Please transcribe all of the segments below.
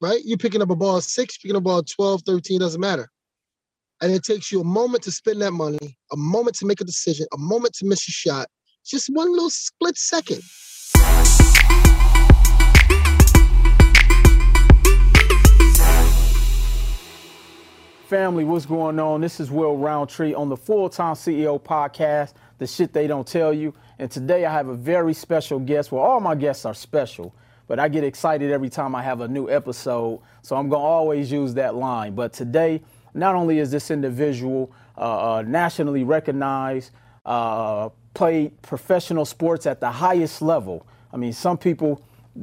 right? You're picking up a ball at 6, picking up a ball at 12, 13, doesn't matter. And it takes you a moment to spend that money, a moment to make a decision, a moment to miss your shot. Just one little split second. Family, what's going on? This is Will Roundtree on the Full-Time CEO podcast, the shit they don't tell you. And today I have a very special guest. Well, all my guests are special, but I get excited every time I have a new episode. So I'm going to always use that line. But today, not only is this individual nationally recognized, played professional sports at the highest level. I mean, some people,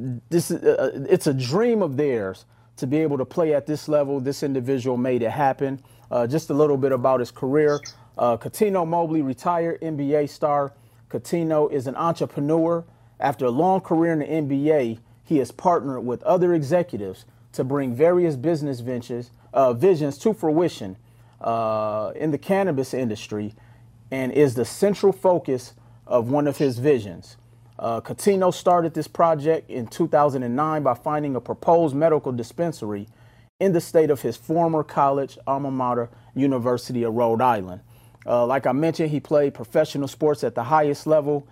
it's a dream of theirs to be able to play at this level. This individual made it happen. Just a little bit about his career. Cuttino Mobley, retired NBA star. Cuttino is an entrepreneur. After a long career in the NBA, he has partnered with other executives to bring various business visions to fruition in the cannabis industry, and is the central focus of one of his visions. Cuttino started this project in 2009 by finding a proposed medical dispensary in the state of his former college alma mater, University of Rhode Island. Like I mentioned, he played professional sports at the highest level,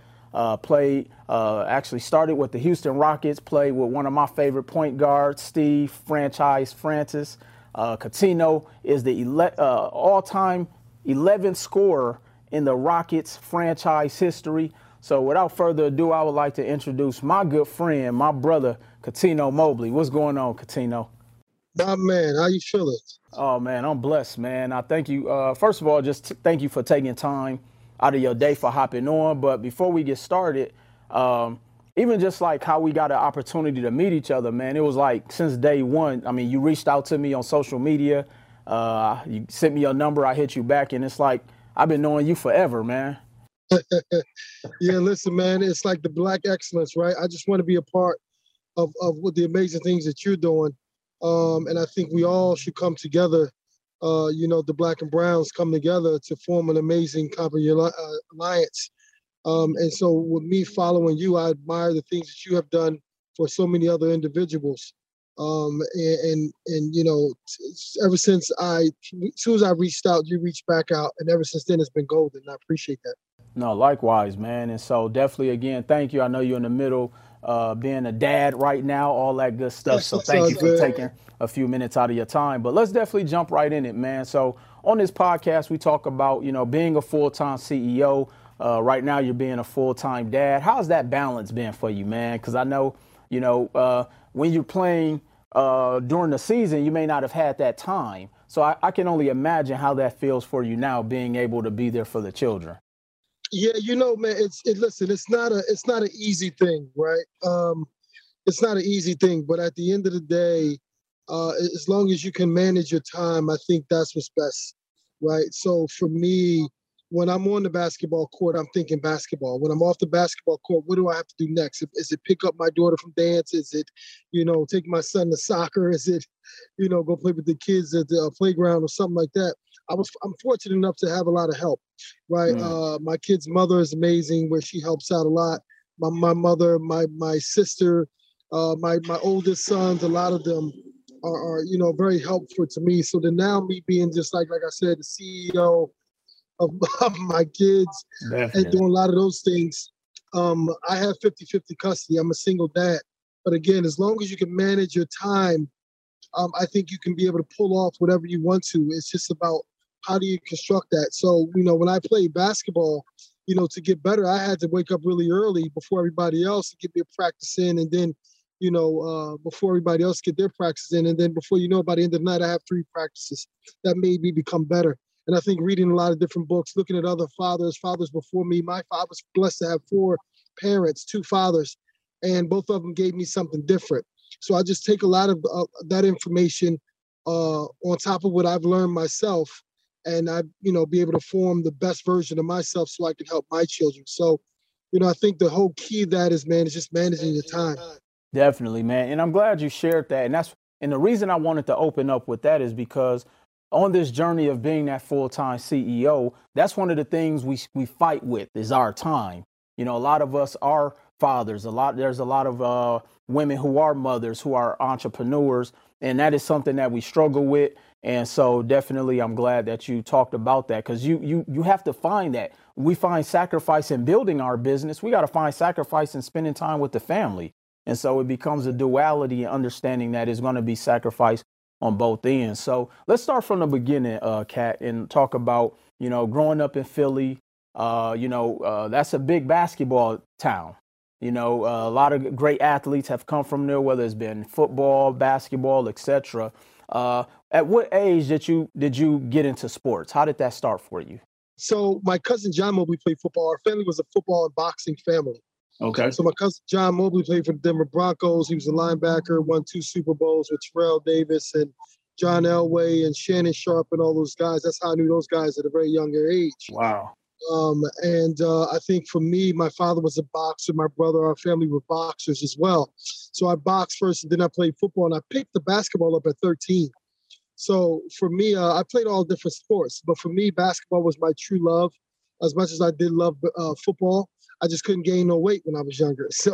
actually started with the Houston Rockets, played with one of my favorite point guards, Steve Franchise Francis. Cuttino is the all-time 11th scorer in the Rockets franchise history. So without further ado, I would like to introduce my good friend, my brother, Cuttino Mobley. What's going on, Cuttino? My man, how you feeling? Oh, man, I'm blessed, man. I thank you. First of all, thank you for taking time out of your day for hopping on. But before we get started, even just like how we got an opportunity to meet each other, man, it was like since day one. I mean, you reached out to me on social media. You sent me your number. I hit you back. And it's like I've been knowing you forever, man. Yeah, listen, man, it's like the Black excellence, right? I just want to be a part of what the amazing things that you're doing. And I think we all should come together. The Black and Browns come together to form an amazing company alliance. And so with me following you, I admire the things that you have done for so many other individuals. Ever since as soon as I reached out, you reached back out, and ever since then it's been golden. I appreciate that. No, likewise, man. And so definitely, again, thank you. I know you're in the middle being a dad right now, all that good stuff. So thank you for taking a few minutes out of your time. But let's definitely jump right in it, man. So on this podcast, we talk about, being a full-time CEO. Right now, you're being a full-time dad. How's that balance been for you, man? Because I know, when you're playing during the season, you may not have had that time. So I can only imagine how that feels for you now, being able to be there for the children. Yeah, man, listen, it's not an easy thing, right? It's not an easy thing, but at the end of the day, as long as you can manage your time, I think that's what's best, right? So for me, when I'm on the basketball court, I'm thinking basketball. When I'm off the basketball court, what do I have to do next? Is it pick up my daughter from dance? Is it, take my son to soccer? Is it, go play with the kids at the playground or something like that? I'm fortunate enough to have a lot of help, right? My kid's mother is amazing, where she helps out a lot. My mother, my sister, my oldest sons, a lot of them are very helpful to me. So then now me being just like I said, the CEO of my kids. Definitely. And doing a lot of those things. I have 50-50 custody. I'm a single dad. But again, as long as you can manage your time, I think you can be able to pull off whatever you want to. It's just about how do you construct that. So, when I played basketball, to get better, I had to wake up really early before everybody else to get their practice in. And then, before everybody else get their practice in. And then before by the end of the night, I have 3 practices. That made me become better. And I think reading a lot of different books, looking at other fathers before me, my father was blessed to have 4 parents, 2 fathers, and both of them gave me something different. So I just take a lot of that information on top of what I've learned myself, and I, be able to form the best version of myself so I can help my children. So, I think the whole key of that is just managing your time. Definitely, man. And I'm glad you shared that. And the reason I wanted to open up with that is because on this journey of being that full-time CEO, that's one of the things we fight with is our time. A lot of us are fathers. There's a lot of women who are mothers, who are entrepreneurs. And that is something that we struggle with. And so definitely I'm glad that you talked about that, because you have to find that. We find sacrifice in building our business. We got to find sacrifice in spending time with the family. And so it becomes a duality and understanding that is going to be sacrifice on both ends. So let's start from the beginning, Kat, and talk about, growing up in Philly. That's a big basketball town. A lot of great athletes have come from there, whether it's been football, basketball, etc. At what age did you get into sports? How did that start for you? So my cousin John Mobley played football. Our family was a football and boxing family. Okay. So my cousin John Mobley played for the Denver Broncos. He was a linebacker, won 2 Super Bowls with Terrell Davis and John Elway and Shannon Sharp and all those guys. That's how I knew those guys at a very younger age. Wow. I think for me, my father was a boxer. My brother, our family were boxers as well. So I boxed first, and then I played football, and I picked the basketball up at 13. So for me, I played all different sports, but for me, basketball was my true love. As much as I did love football, I just couldn't gain no weight when I was younger. So,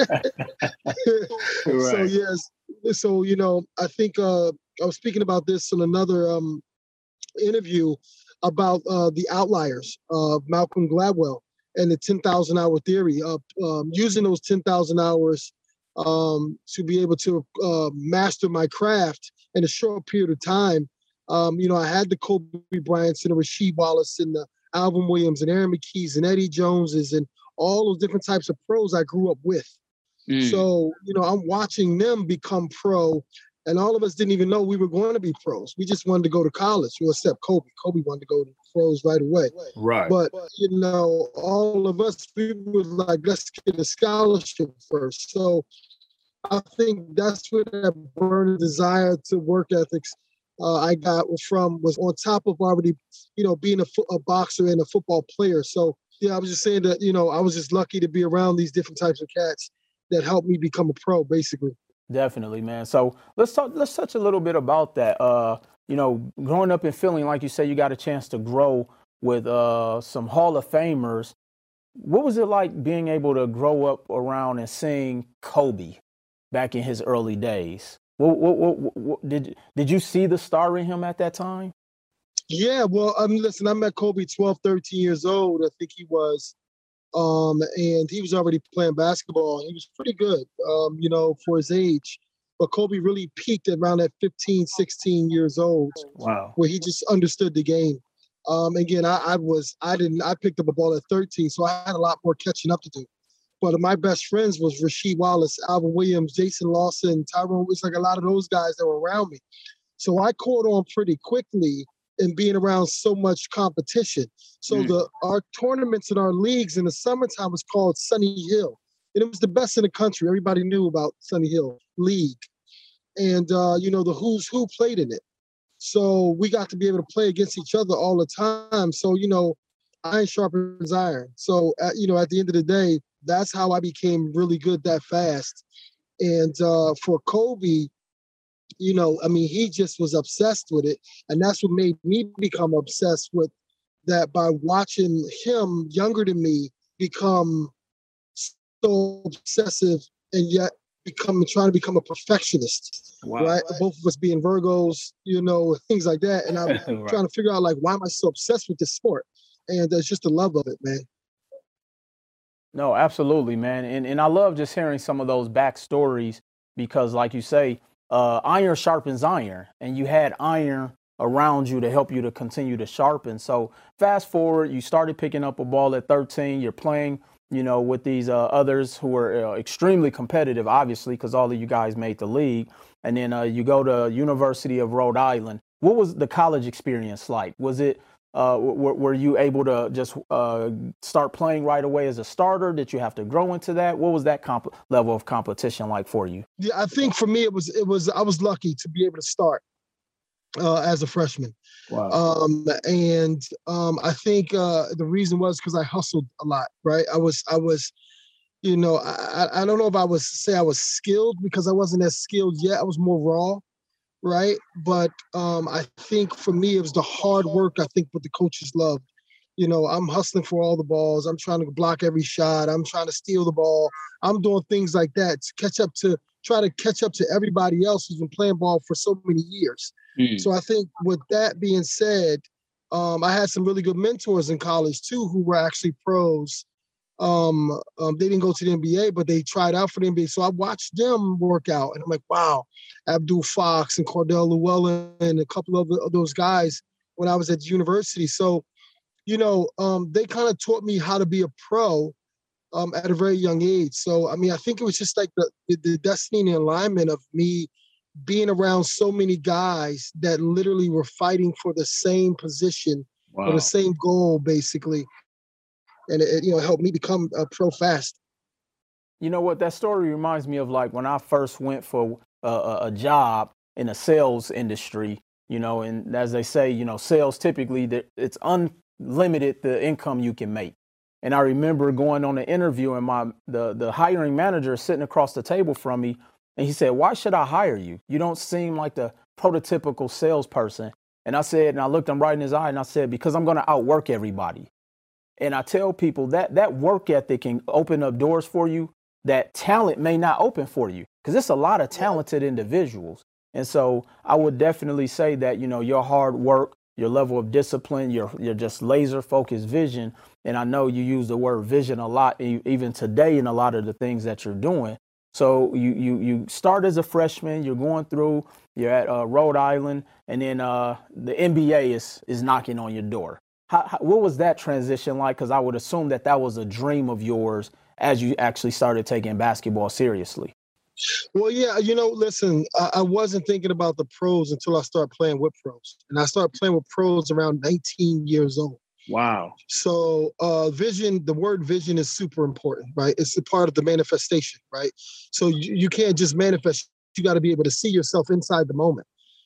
so yes. So, I think I was speaking about this in another interview about the outliers of Malcolm Gladwell and the 10,000 hour theory of using those 10,000 hours to be able to master my craft in a short period of time. I had the Kobe Bryants and the Rasheed Wallace and the Alvin Williams and Aaron McKees and Eddie Joneses and all those different types of pros I grew up with. So, I'm watching them become pro, and all of us didn't even know we were going to be pros. We just wanted to go to college, except Kobe. Kobe wanted to go to pros right away. Right. But, all of us, we were like, let's get a scholarship first. So I think that's where that burning desire to work ethics I got was on top of already, being a boxer and a football player. So, I was just saying that, I was just lucky to be around these different types of cats that helped me become a pro, basically. Definitely, man. So let's touch a little bit about that. Growing up and feeling like you said, you got a chance to grow with some Hall of Famers. What was it like being able to grow up around and seeing Kobe back in his early days? What did you see the star in him at that time? Yeah, well, listen, I met Kobe 12, 13 years old, I think he was. And he was already playing basketball. He was pretty good, for his age. But Kobe really peaked around at 15, 16 years old. Wow. Where he just understood the game. Again, I picked up a ball at 13, so I had a lot more catching up to do. But my best friends was Rasheed Wallace, Alvin Williams, Jason Lawson, Tyrone. It was like a lot of those guys that were around me. So I caught on pretty quickly in being around so much competition. So our tournaments in our leagues in the summertime was called Sunny Hill. And it was the best in the country. Everybody knew about Sunny Hill League. And, the who's who played in it. So we got to be able to play against each other all the time. So, iron sharpens iron. So, at the end of the day, that's how I became really good that fast. And for Kobe, he just was obsessed with it. And that's what made me become obsessed with that, by watching him, younger than me, become so obsessive and yet trying to become a perfectionist. Wow. Right? Both of us being Virgos, things like that. And I'm right. trying to figure out, why am I so obsessed with this sport? And there's just the love of it, man. No, absolutely, man. And I love just hearing some of those backstories because, like you say, iron sharpens iron, and you had iron around you to help you to continue to sharpen. So fast forward, you started picking up a ball at 13. You're playing, with these others who are extremely competitive, obviously, because all of you guys made the league. And then you go to University of Rhode Island. What was the college experience like? Was it were you able to just start playing right away as a starter? Did you have to grow into that? What was that level of competition like for you? Yeah, I think for me, I was lucky to be able to start as a freshman. Wow. I think the reason was because I hustled a lot, right? I was, I don't know if I was skilled, because I wasn't as skilled yet. I was more raw, right? But I think for me, it was the hard work, I think, what the coaches loved. I'm hustling for all the balls. I'm trying to block every shot. I'm trying to steal the ball. I'm doing things like that to catch up to try to catch up to everybody else who's been playing ball for so many years. So I think with that being said, I had some really good mentors in college too, who were actually pros. They didn't go to the NBA, but they tried out for the NBA. So I watched them work out, and I'm like, wow, Abdul Fox and Cordell Llewellyn and a couple of those guys when I was at university. So, they kind of taught me how to be a pro at a very young age. So, I mean, I think it was just like the destiny and the alignment of me being around so many guys that literally were fighting for the same position or the same goal, basically. And it helped me become a pro fast. You know what? That story reminds me of like when I first went for a job in the sales industry, and as they say, sales typically, it's unlimited the income you can make. And I remember going on an interview and the hiring manager sitting across the table from me, and he said, "Why should I hire you? You don't seem like the prototypical salesperson." And I said, and I looked him right in his eye and I said, "Because I'm going to outwork everybody." And I tell people that work ethic can open up doors for you that talent may not open for you, because it's a lot of talented individuals. And so I would definitely say that, your hard work, your level of discipline, your just laser focused vision. And I know you use the word vision a lot, even today in a lot of the things that you're doing. So you start as a freshman, you're going through, you're at Rhode Island, and then the NBA is knocking on your door. What was that transition like? Because I would assume that was a dream of yours as you actually started taking basketball seriously. Well, yeah, listen, I wasn't thinking about the pros until I started playing with pros. And I started playing with pros around 19 years old. Wow. So vision, the word vision is super important, right? It's a part of the manifestation, right? So you can't just manifest. You got to be able to see yourself inside the moment.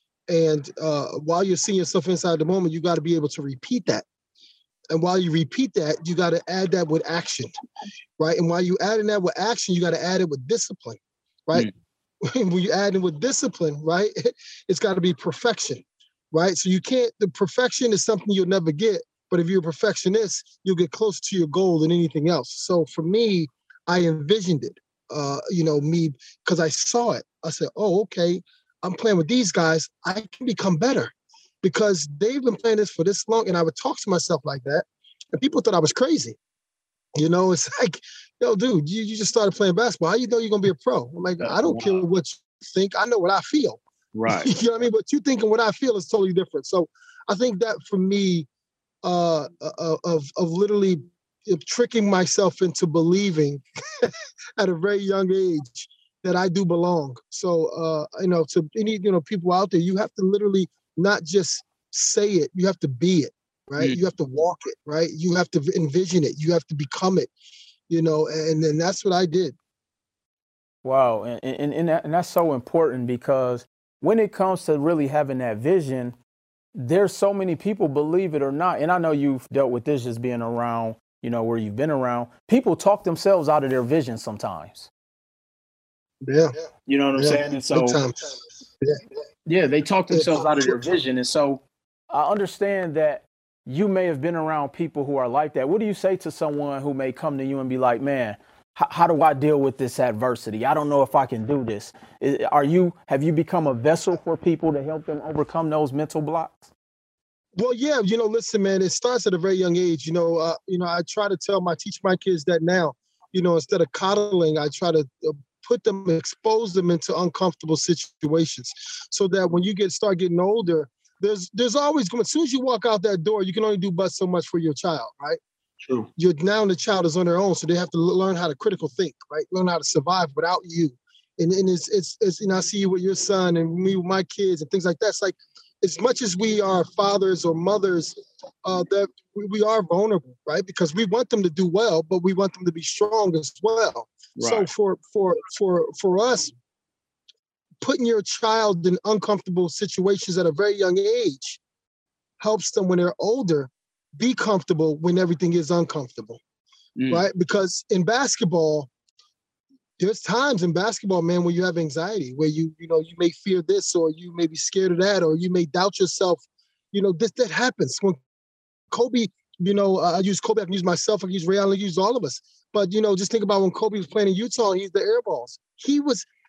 And while you're seeing yourself inside the moment, you got to be able to repeat that. And while you repeat that, you got to add that with action, right? And while you adding that with action, you got to add it with discipline, right? When you add it with discipline, right, it's got to be perfection, right? So the perfection is something you'll never get. But if you're a perfectionist, you'll get closer to your goal than anything else. So for me, I envisioned it, because I saw it. I said, oh, okay, I'm playing with these guys. I can become better because they've been playing this for this long. And I would talk to myself like that. And people thought I was crazy. It's like, yo, dude, you just started playing basketball. How you know you're going to be a pro? I'm like, I don't care what you think. I know what I feel. Right. You know what I mean? But you thinking what I feel is totally different. So I think that for me, of literally tricking myself into believing at a very young age that I do belong. So, to any, people out there, you have to literally not just say it, you have to be it, right? You have to walk it, right? You have to envision it. You have to become it, and then that's what I did. Wow. And that's so important, because when it comes to really having that vision, there's so many people, believe it or not, and I know you've dealt with this just being around, where you've been around, people talk themselves out of their vision sometimes. Yeah. You know what I'm saying? And so, they talk themselves out of their vision. And so I understand that you may have been around people who are like that. What do you say to someone who may come to you and be like, man, how do I deal with this adversity? I don't know if I can do this. Have you become a vessel for people to help them overcome those mental blocks? Well, yeah, listen, man, it starts at a very young age. I try to teach my kids that now, instead of coddling, I try to expose them into uncomfortable situations so that when you start getting older, there's always as soon as you walk out that door, you can only do but so much for your child, right? True. Now the child is on their own, so they have to learn how to critical think, right? Learn how to survive without you. And it's I see you with your son and me with my kids and things like that. It's like, as much as we are fathers or mothers, that we are vulnerable, right? Because we want them to do well, but we want them to be strong as well. Right. So for us, putting your child in uncomfortable situations at a very young age helps them when they're older be comfortable when everything is uncomfortable, right? Because in basketball, there's times in basketball, man, where you have anxiety, where you may fear this, or you may be scared of that, or you may doubt yourself. That happens. When Kobe, I use Kobe, I can use myself, I can use Ray Allen, I can use all of us. But, just think about when Kobe was playing in Utah and he's the air balls. He was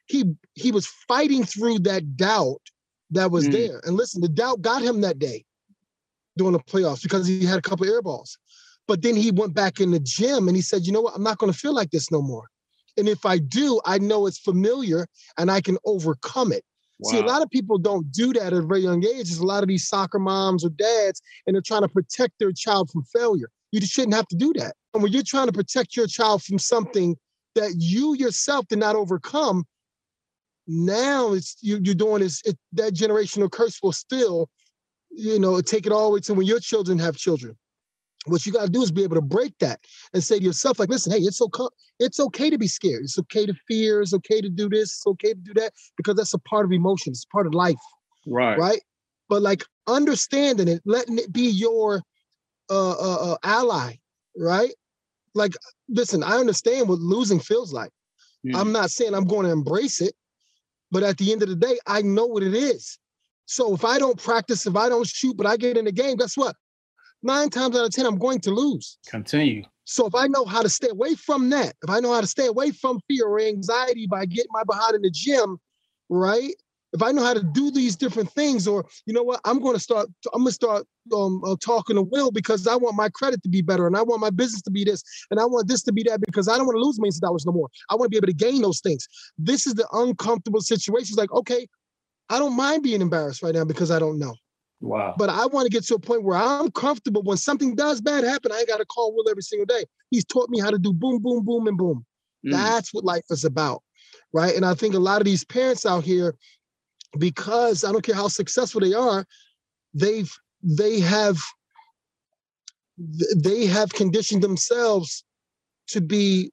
he was fighting through that doubt that was there. And listen, the doubt got him that day during the playoffs because he had a couple air balls. But then he went back in the gym and he said, you know what? I'm not going to feel like this no more. And if I do, I know it's familiar and I can overcome it. Wow. See, a lot of people don't do that at a very young age. There's a lot of these soccer moms or dads, and they're trying to protect their child from failure. You just shouldn't have to do that. And when you're trying to protect your child from something that you yourself did not overcome, now you're doing that generational curse will still, take it all the way to when your children have children. What you got to do is be able to break that and say to yourself, like, listen, hey, it's okay to be scared. It's okay to fear. It's okay to do this. It's okay to do that, because that's a part of emotion. It's part of life. Right. Right. But like understanding it, letting it be your ally. Right. Like, listen, I understand what losing feels like. I'm not saying I'm going to embrace it, but at the end of the day, I know what it is. So if I don't practice, if I don't shoot, but I get in the game, guess what? 9 times out of 10, I'm going to lose. Continue. So if I know how to stay away from that, if I know how to stay away from fear or anxiety by getting my behind in the gym, right? If I know how to do these different things, or you know what, I'm going to start talking to Will because I want my credit to be better, and I want my business to be this, and I want this to be that, because I don't want to lose millions of dollars no more. I want to be able to gain those things. This is the uncomfortable situations. Like, okay, I don't mind being embarrassed right now because I don't know. Wow. But I want to get to a point where I'm comfortable when something does bad happen. I ain't got to call Will every single day. He's taught me how to do boom, boom, boom, and boom. That's what life is about, right? And I think a lot of these parents out here, because I don't care how successful they are, they have conditioned themselves to be,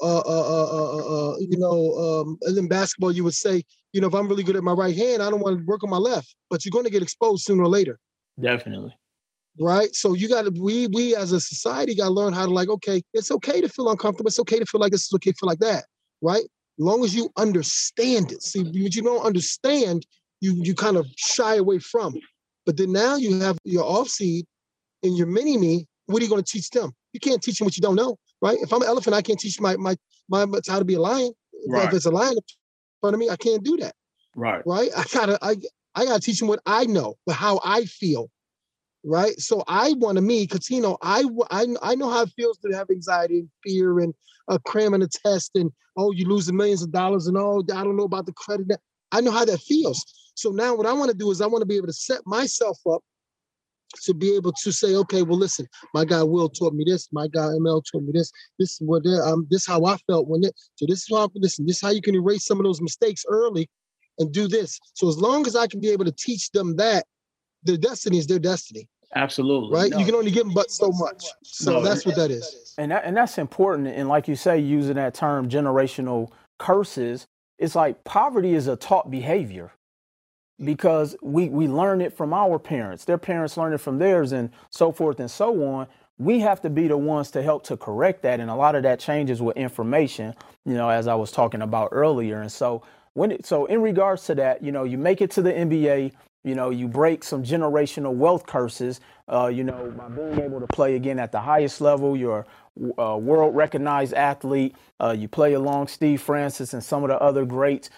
in basketball, you would say, if I'm really good at my right hand, I don't want to work on my left, but you're going to get exposed sooner or later. Definitely. Right. So you got to, we as a society got to learn how to, like, okay, it's okay to feel uncomfortable. It's okay to feel like this. It's okay to feel like that. Right. As long as you understand it. See, what you don't understand, you kind of shy away from. But then now you have your off seed and your mini me. What are you going to teach them? You can't teach them what you don't know. Right. If I'm an elephant, I can't teach my how to be a lion. Right. If it's a lion in front of me, I can't do that. Right. Right. I gotta teach them what I know, but how I feel. Right. So I want to because I know how it feels to have anxiety and fear and cramming a test and you losing millions of dollars and I don't know about the credit. I know how that feels. So now what I want to do is I want to be able to set myself up to be able to say, okay, well, listen, my guy Will taught me this, my guy ML taught me this. This is what this is how I felt when it. So this is how this is how you can erase some of those mistakes early and do this. So as long as I can be able to teach them that, their destiny is their destiny. Absolutely. Right? No. You can only give them but so much. So that's what that is. And that's important. And like you say, using that term generational curses, it's like poverty is a taught behavior because we learn it from our parents. Their parents learn it from theirs and so forth and so on. We have to be the ones to help to correct that. And a lot of that changes with information, as I was talking about earlier. And so in regards to that, you make it to the NBA, you break some generational wealth curses, by being able to play again at the highest level. You're a world recognized athlete. You play along Steve Francis and some of the other greats.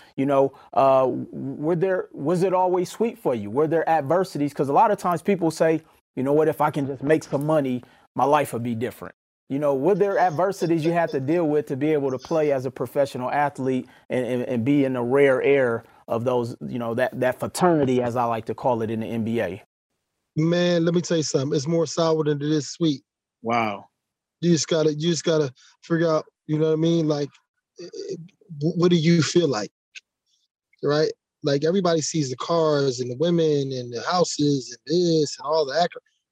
Was it always sweet for you? Were there adversities? Because a lot of times people say, you know what, if I can just make some money, my life would be different. Were there adversities you had to deal with to be able to play as a professional athlete and be in the rare air of those, that fraternity, as I like to call it, in the NBA? Man, let me tell you something. It's more sour than it is sweet. Wow. You just gotta figure out, you know what I mean? Like, what do you feel like? Right? Like everybody sees the cars and the women and the houses and this and all that.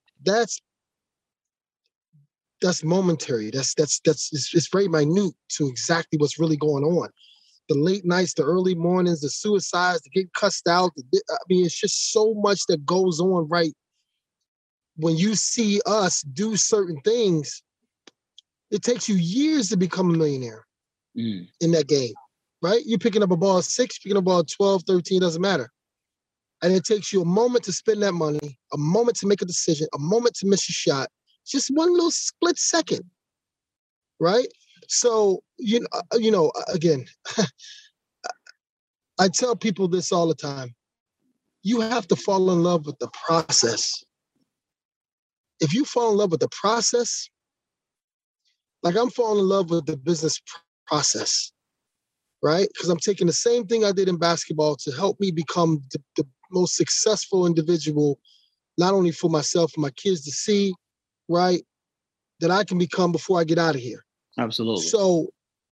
That's momentary. It's very minute to exactly what's really going on. The late nights, the early mornings, the suicides, the getting cussed out. It's just so much that goes on, right? When you see us do certain things, it takes you years to become a millionaire in that game, right? You're picking up a ball at 6, picking up a ball at 12, 13, doesn't matter. And it takes you a moment to spend that money, a moment to make a decision, a moment to miss a shot. Just one little split second, right? So, again, I tell people this all the time. You have to fall in love with the process. If you fall in love with the process, like I'm falling in love with the business process, right? Because I'm taking the same thing I did in basketball to help me become the most successful individual, not only for myself and my kids to see, right, that I can become before I get out of here. Absolutely. So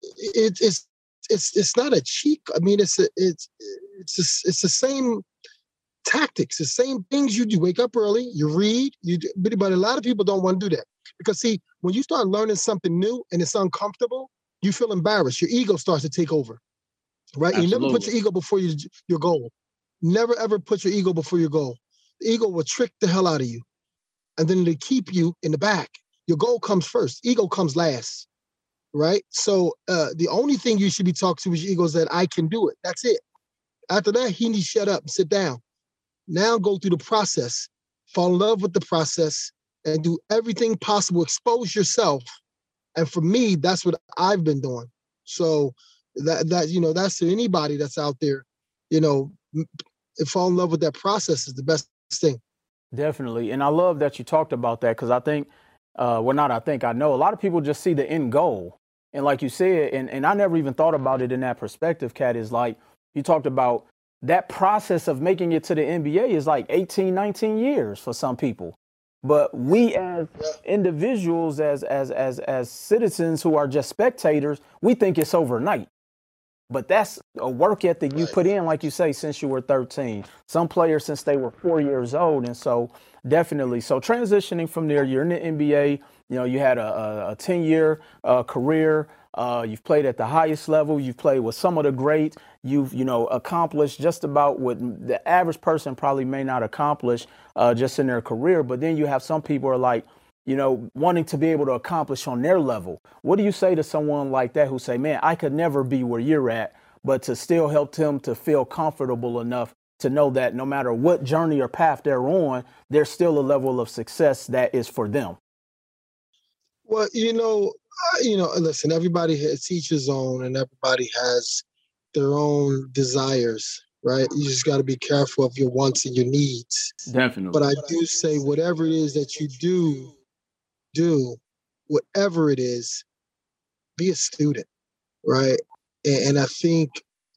it's not a cheat. I mean, it's the same tactics, the same things you do. Wake up early, you read, but a lot of people don't want to do that. Because see, when you start learning something new and it's uncomfortable, you feel embarrassed. Your ego starts to take over, right? Absolutely. You never put your ego before your goal. Never, ever put your ego before your goal. The ego will trick the hell out of you. And then they keep you in the back. Your goal comes first. Ego comes last, right? So the only thing you should be talking to is your ego is that I can do it. That's it. After that, he needs to shut up and sit down. Now go through the process. Fall in love with the process and do everything possible. Expose yourself. And for me, that's what I've been doing. So that's to anybody that's out there, fall in love with that process is the best thing. Definitely. And I love that you talked about that because I think, I know a lot of people just see the end goal. And like you said, and I never even thought about it in that perspective, Cat, is like you talked about that process of making it to the NBA is like 18, 19 years for some people. But we as individuals, as citizens who are just spectators, we think it's overnight. But that's a work ethic you put in, like you say, since you were 13. Some players since they were 4 years old. And so definitely. So transitioning from there, you're in the NBA. You had a 10-year career. You've played at the highest level. You've played with some of the greats. You've, accomplished just about what the average person probably may not accomplish just in their career. But then you have some people are like, wanting to be able to accomplish on their level. What do you say to someone like that who say, man, I could never be where you're at, but to still help them to feel comfortable enough to know that no matter what journey or path they're on, there's still a level of success that is for them? Well, listen, everybody has each his own and everybody has their own desires, right? You just got to be careful of your wants and your needs. Definitely. But I do say whatever it is that you do, whatever it is, be a student, right? And I think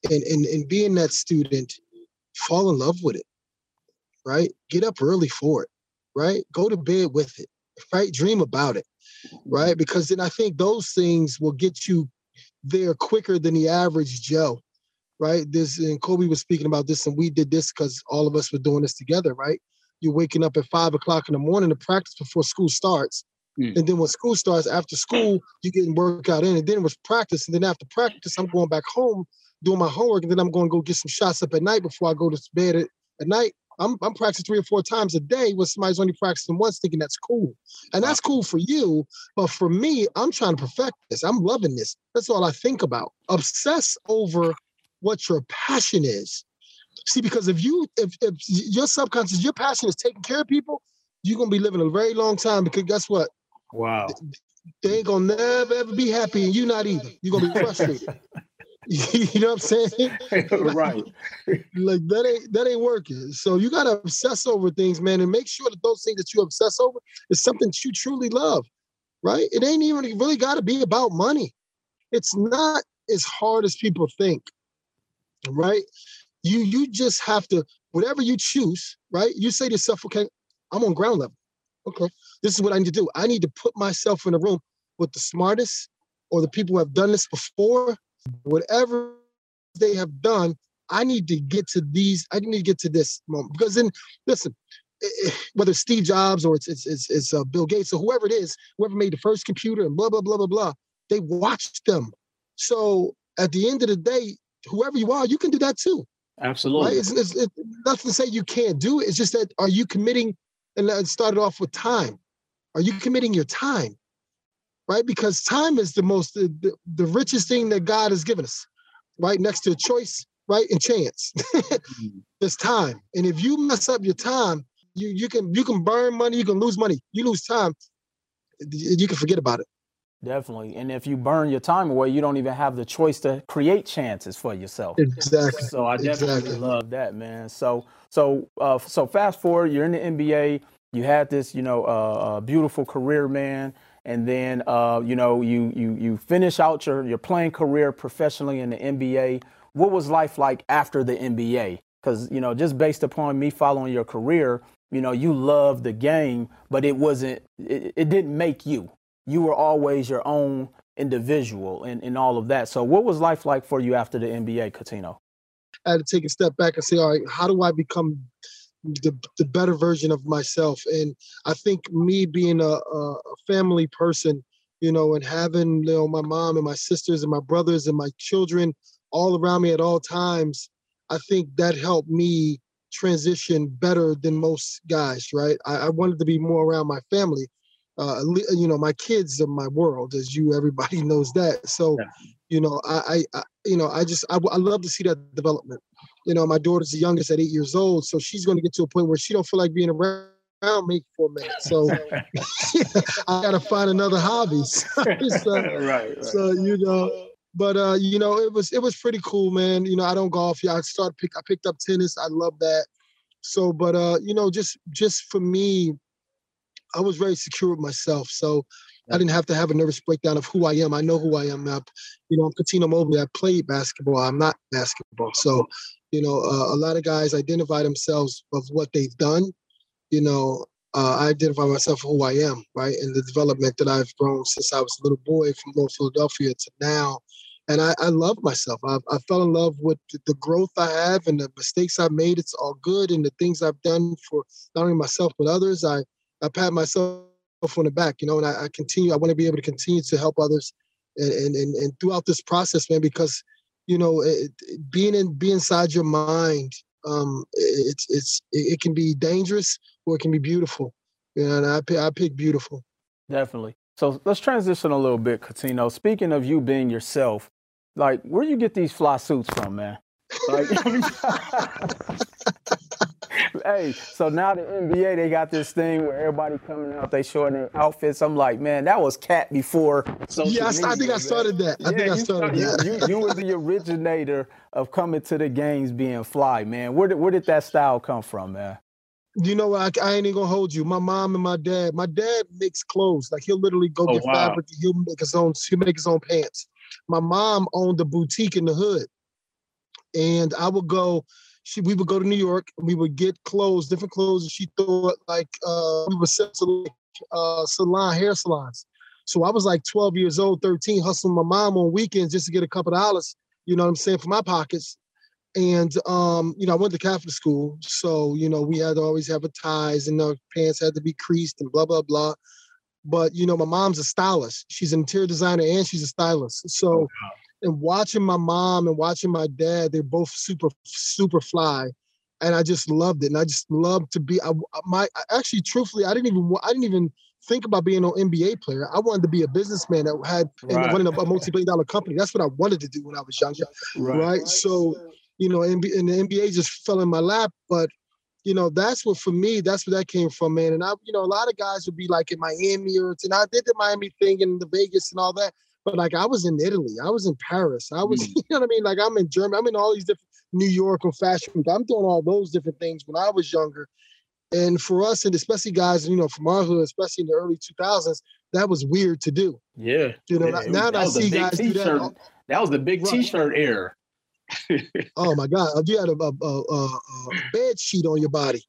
in being that student, fall in love with it, right? Get up early for it, right? Go to bed with it, right? Dream about it, right? Because then I think those things will get you there quicker than the average Joe, right? And Kobe was speaking about this, and we did this because all of us were doing this together, right? You're waking up at 5 o'clock in the morning to practice before school starts. And then when school starts, after school, you're getting workout in. And then it was practice. And then after practice, I'm going back home, doing my homework. And then I'm going to go get some shots up at night before I go to bed at night. I'm practicing 3 or 4 times a day when somebody's only practicing once, thinking that's cool. And that's cool for you. But for me, I'm trying to perfect this. I'm loving this. That's all I think about. Obsess over what your passion is. See, because if your subconscious, your passion is taking care of people, you're going to be living a very long time because guess what? Wow. They ain't going to never, ever be happy and you not either. You're going to be frustrated. You know what I'm saying? Right. Like that ain't working. So you got to obsess over things, man, and make sure that those things that you obsess over is something that you truly love, right? It ain't even really got to be about money. It's not as hard as people think, right? You just have to, whatever you choose, right? You say to yourself, okay, I'm on ground level. Okay, this is what I need to do. I need to put myself in a room with the smartest or the people who have done this before. Whatever they have done, I need to get to these. I need to get to this moment because then, listen, whether it's Steve Jobs or it's Bill Gates or whoever it is, whoever made the first computer and blah blah blah blah blah, they watched them. So at the end of the day, whoever you are, you can do that too. Absolutely. Right? It's nothing to say you can't do it. It's just that are you committing? And it started off with time. Are you committing your time? Right? Because time is the richest thing that God has given us, right? Next to choice, right? And chance. There's time. And if you mess up your time, you can burn money, you can lose money. You lose time, you can forget about it. Definitely. And if you burn your time away, you don't even have the choice to create chances for yourself. Exactly. So I definitely love that, man. So fast forward, you're in the NBA. You had this, beautiful career, man. And then, you finish out your playing career professionally in the NBA. What was life like after the NBA? Because, just based upon me following your career, you loved the game, but it didn't make you. You were always your own individual and all of that. So what was life like for you after the NBA, Cuttino? I had to take a step back and say, all right, how do I become the better version of myself? And I think me being a family person, and having, my mom and my sisters and my brothers and my children all around me at all times, I think that helped me transition better than most guys, right? I wanted to be more around my family. My kids are my world, as everybody knows that. So, I love to see that development. My daughter's the youngest at 8 years old, so she's going to get to a point where she don't feel like being around me for a minute. So I got to find another hobby. Right. So, but it was pretty cool, man. I don't golf. Yeah, I picked up tennis. I love that. So, but just for me, I was very secure with myself. So I didn't have to have a nervous breakdown of who I am. I know who I am. I'm Cuttino Mobley. I played basketball. I'm not basketball. So, a lot of guys identify themselves of what they've done. I identify myself for who I am, right? And the development that I've grown since I was a little boy from North Philadelphia to now. And I love myself. I fell in love with the growth I have and the mistakes I've made. It's all good. And the things I've done for not only myself, but others, I pat myself on the back, and I want to be able to continue to help others and throughout this process, man, because, being inside your mind, it can be dangerous or it can be beautiful. And I pick beautiful. Definitely. So let's transition a little bit, Cuttino. Speaking of you being yourself, like, where do you get these fly suits from, man? Like, hey, so now the NBA, they got this thing where everybody coming out, they showing their outfits. I'm like, man, that was cat before social media. I think I started that. You were the originator of coming to the games being fly, man. Where did that style come from, man? You know what? I ain't even gonna hold you. My mom and my dad makes clothes. Like, he'll literally go get fabric. He'll make his own pants. My mom owned a boutique in the hood, and I would go. We would go to New York, and we would get clothes, different clothes, and she thought we would sell to hair salons. So I was like 12 years old, 13, hustling my mom on weekends just to get a couple of dollars, you know what I'm saying, for my pockets. And, I went to Catholic school. So, we had to always have ties, and our pants had to be creased and blah, blah, blah. But, my mom's a stylist. She's an interior designer and she's a stylist. So, and watching my mom and watching my dad, they're both super, super fly. And I just loved it. And I just loved to be, truthfully, I didn't even think about being an NBA player. I wanted to be a businessman that had running a multi-billion-dollar company. That's what I wanted to do when I was younger. Right. So, and the NBA just fell in my lap. But, that's what, for me, that's where that came from, man. And a lot of guys would be like in Miami and I did the Miami thing and the Vegas and all that. But like, I was in Italy, I was in Paris, I was, you know what I mean? Like, I'm in Germany, I'm in all these different New York and fashion week. I'm doing all those different things when I was younger. And for us, and especially guys, from our hood, especially in the early 2000s, that was weird to do. Yeah. Now I see guys do that. That was the big T-shirt era. Oh my God! You had a bed sheet on your body.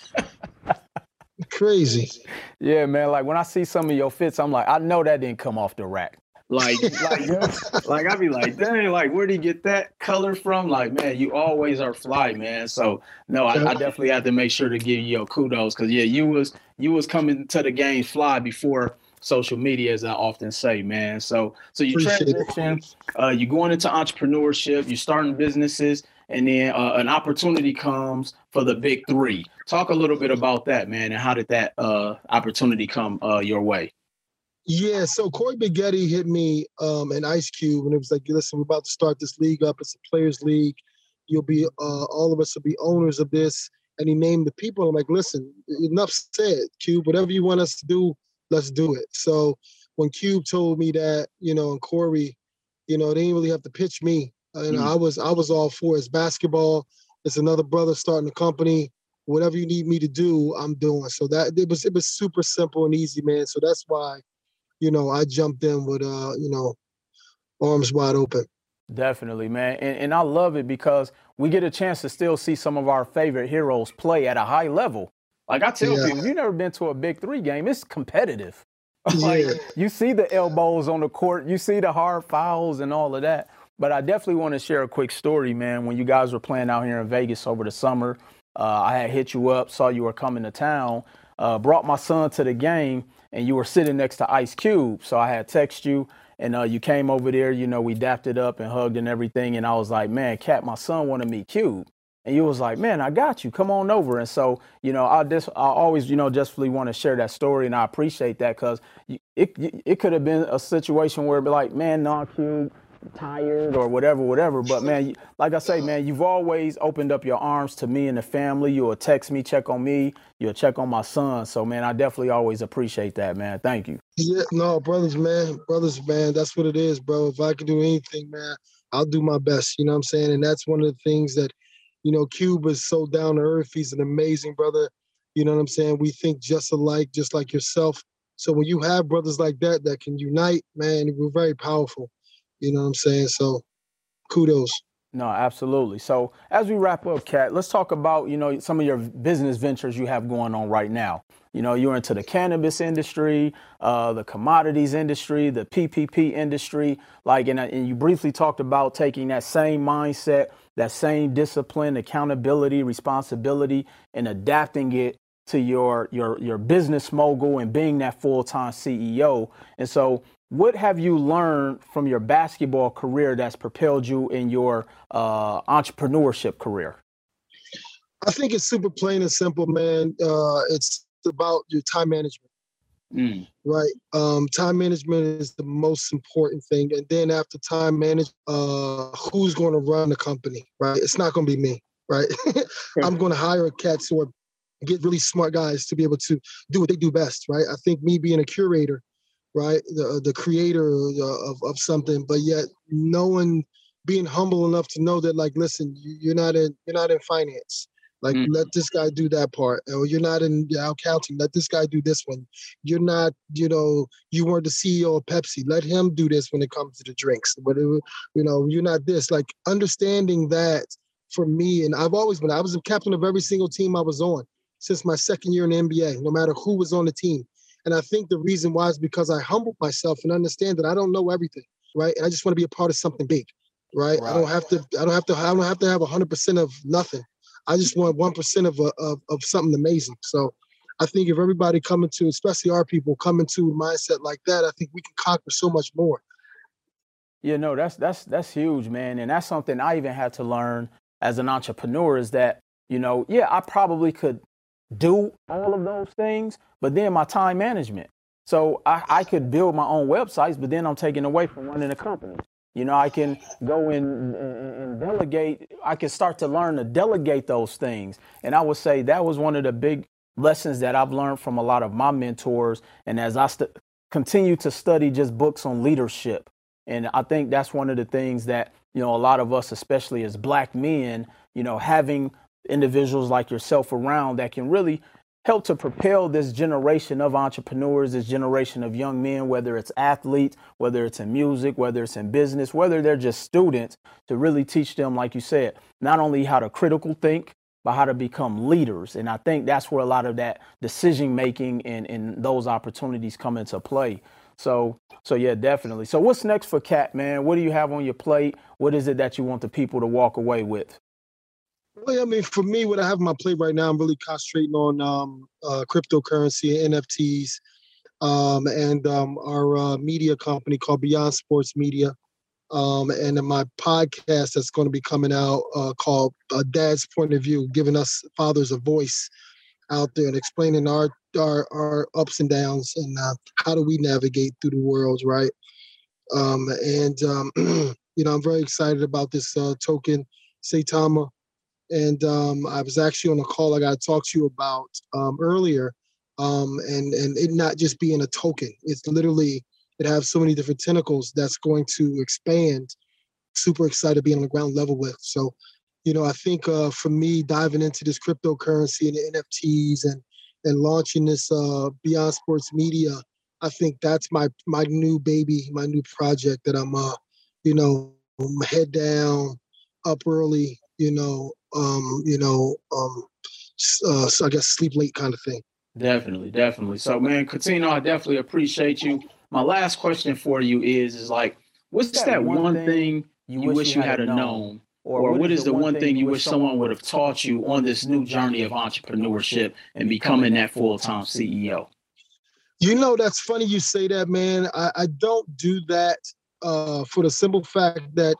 Crazy. Yeah, man. Like, when I see some of your fits, I'm like, I know that didn't come off the rack. Like I'd be like, dang, like, where'd he get that color from? Like, man, you always are fly, man. So no, I definitely have to make sure to give you your kudos, because you was coming to the game fly before social media, as I often say, man. So you transition, you're going into entrepreneurship, you're starting businesses, and then an opportunity comes for the big three. Talk a little bit about that, man, and how did that opportunity come your way? Yeah, so Corey Biggetti hit me and Ice Cube, and it was like, listen, we're about to start this league up. It's a players' league. You'll be, all of us will be owners of this. And he named the people. I'm like, listen, enough said, Cube. Whatever you want us to do, let's do it. So when Cube told me that, and Corey, they didn't really have to pitch me. I was all for it. It's basketball. It's another brother starting a company. Whatever you need me to do, I'm doing. So that it was super simple and easy, man. So that's why, I jumped in with arms wide open. Definitely, man. And I love it because we get a chance to still see some of our favorite heroes play at a high level. Like I tell people, if you've never been to a Big 3 game, it's competitive. Like you see the elbows on the court, you see the hard fouls and all of that. But I definitely want to share a quick story, man. When you guys were playing out here in Vegas over the summer, I had hit you up, saw you were coming to town, brought my son to the game, and you were sitting next to Ice Cube. So I had text you. And you came over there, we dapped it up and hugged and everything. And I was like, man, Cat, my son want to meet Cube. And you was like, man, I got you. Come on over. And so, I always, just really want to share that story. And I appreciate that because it could have been a situation where it'd be like, man, no, Cube, tired or whatever. But, man, like I say, man, you've always opened up your arms to me and the family. You'll text me, check on me. You'll check on my son. So, man, I definitely always appreciate that, man. Thank you. Yeah, no, brothers, man. That's what it is, bro. If I can do anything, man, I'll do my best. You know what I'm saying? And that's one of the things that, Cube is so down to earth. He's an amazing brother. You know what I'm saying? We think just alike, just like yourself. So when you have brothers like that can unite, man, we're very powerful. You know what I'm saying? So kudos. No, absolutely. So as we wrap up, Cat, let's talk about, some of your business ventures you have going on right now. You're into the cannabis industry, the commodities industry, the PPP industry, and you briefly talked about taking that same mindset, that same discipline, accountability, responsibility, and adapting it to your business mogul and being that full-time CEO. And so what have you learned from your basketball career that's propelled you in your entrepreneurship career? I think it's super plain and simple, man. It's about your time management, right? Time management is the most important thing. And then after time management, who's going to run the company, right? It's not going to be me, right? I'm going to hire a cats or get really smart guys to be able to do what they do best, right? I think me being a curator, right, the creator of something, but yet being humble enough to know that, like, listen, you're not in finance. Like, let this guy do that part. Or you're not in accounting. Let this guy do this one. You're not, you weren't the CEO of Pepsi. Let him do this when it comes to the drinks. Whatever, you're not this. Like, understanding that for me, and I was a captain of every single team I was on since my second year in the NBA, no matter who was on the team. And I think the reason why is because I humbled myself and understand that I don't know everything, right? And I just want to be a part of something big, right? I don't have to have 100% of nothing. I just want 1% of something amazing. So I think if everybody especially our people, come into a mindset like that, I think we can conquer so much more. Yeah, no, that's huge, man. And that's something I even had to learn as an entrepreneur is that, I probably could do all of those things, but then my time management. So I could build my own websites, but then I'm taking away from running a company. I can go in and delegate. I can start to learn to delegate those things. And I would say that was one of the big lessons that I've learned from a lot of my mentors. And as I continue to study just books on leadership. And I think that's one of the things that, a lot of us, especially as Black men, having individuals like yourself around that can really help to propel this generation of entrepreneurs, this generation of young men, whether it's athletes, whether it's in music, whether it's in business, whether they're just students, to really teach them, like you said, not only how to critical think, but how to become leaders. And I think that's where a lot of that decision making and those opportunities come into play. So yeah, definitely. So what's next for Cat, man? What do you have on your plate? What is it that you want the people to walk away with? Well, I mean, for me, what I have on my plate right now, I'm really concentrating on cryptocurrency and NFTs, and our media company called Beyond Sports Media, and then my podcast that's going to be coming out called Dad's Point of View, giving us fathers a voice out there and explaining our ups and downs and how do we navigate through the world, right? I'm very excited about this token, Saitama. And I was actually on a call I got to talk to you about earlier, and it not just being a token. It's literally that have so many different tentacles that's going to expand. Super excited to be on the ground level with. So, I think for me, diving into this cryptocurrency and the NFTs and launching this Beyond Sports Media, I think that's my new baby, my new project that I'm, head down, up early, so I guess sleep late kind of thing. Definitely. So, man, Coutinho, I definitely appreciate you. My last question for you is like, what's that one thing you wish you had known? Or what is the one thing you wish someone would have taught you on this new journey of entrepreneurship and becoming that full-time CEO? That's funny you say that, man. I don't do that for the simple fact that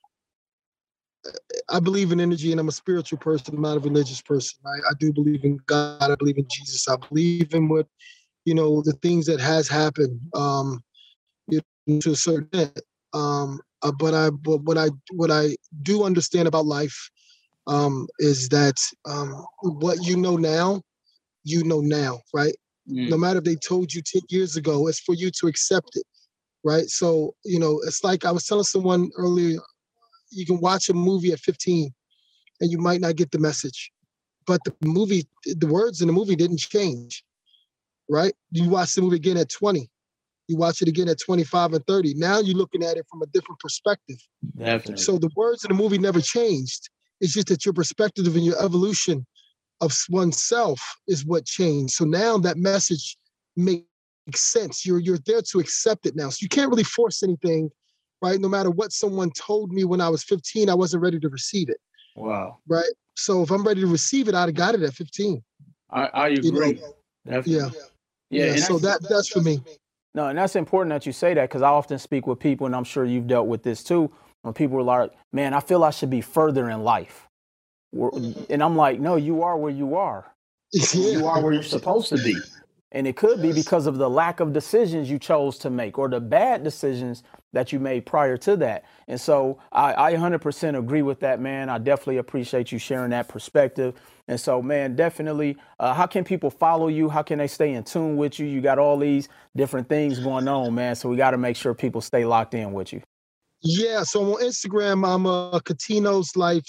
I believe in energy and I'm a spiritual person. I'm not a religious person. I do believe in God. I believe in Jesus. I believe in what, the things that has happened to a certain extent. But what I do understand about life is that what you know now, right? No matter if they told you 10 years ago, it's for you to accept it, right? So, it's like I was telling someone earlier, you can watch a movie at 15 and you might not get the message, but the words in the movie didn't change, right? You watch the movie again at 20. You watch it again at 25 and 30. Now you're looking at it from a different perspective. Definitely. So the words in the movie never changed. It's just that your perspective and your evolution of oneself is what changed. So now that message makes sense. You're there to accept it now. So you can't really force anything, right? No matter what someone told me when I was 15, I wasn't ready to receive it. Wow. Right? So if I'm ready to receive it, I'd have got it at 15. I agree. Definitely. Yeah. So that's for me. No, and that's important that you say that, because I often speak with people, and I'm sure you've dealt with this too, when people are like, man, I feel I should be further in life. And I'm like, no, you are where you are. You are where you're supposed to be. And it could be because of the lack of decisions you chose to make or the bad decisions that you made prior to that. And so I 100% agree with that, man. I definitely appreciate you sharing that perspective. And so, man, definitely, how can people follow you? How can they stay in tune with you? You got all these different things going on, man. So we got to make sure people stay locked in with you. Yeah, so on Instagram, I'm Coutinho's Life,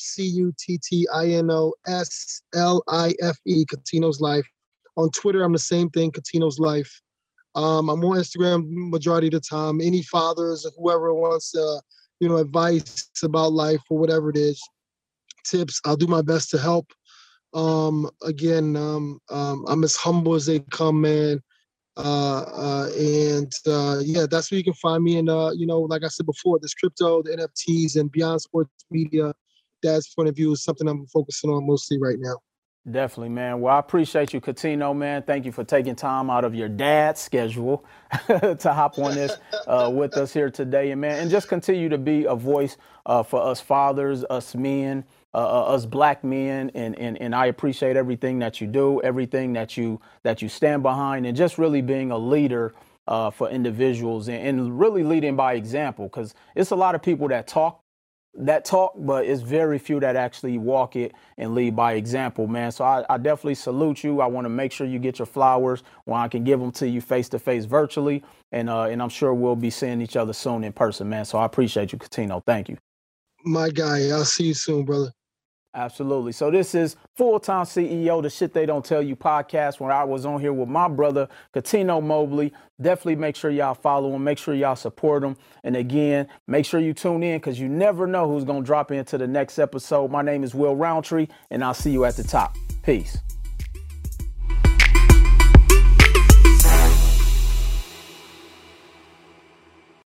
CUTTINOSLIFE, Coutinho's Life. On Twitter, I'm the same thing, Coutinho's Life. I'm on Instagram majority of the time. Any fathers or whoever wants, advice about life or whatever it is, tips, I'll do my best to help. I'm as humble as they come, man. That's where you can find me. And, like I said before, this crypto, the NFTs, and Beyond Sports Media, Dad's point of view is something I'm focusing on mostly right now. Definitely, man. Well, I appreciate you, Coutinho, man. Thank you for taking time out of your dad's schedule to hop on this with us here today. And just continue to be a voice for us fathers, us men, us black men. And I appreciate everything that you do, everything that you stand behind, and just really being a leader for individuals and really leading by example, because it's a lot of people that talk, but it's very few that actually walk it and lead by example, man. So I definitely salute you. I want to make sure you get your flowers when I can give them to you face to face virtually. And I'm sure we'll be seeing each other soon in person, man. So I appreciate you, Coutinho. Thank you. My guy, I'll see you soon, brother. Absolutely. So this is Full-Time CEO, the Shit They Don't Tell You podcast, where I was on here with my brother, Coutinho Mobley. Definitely make sure y'all follow him. Make sure y'all support him. And again, make sure you tune in, because you never know who's going to drop into the next episode. My name is Will Roundtree, and I'll see you at the top. Peace.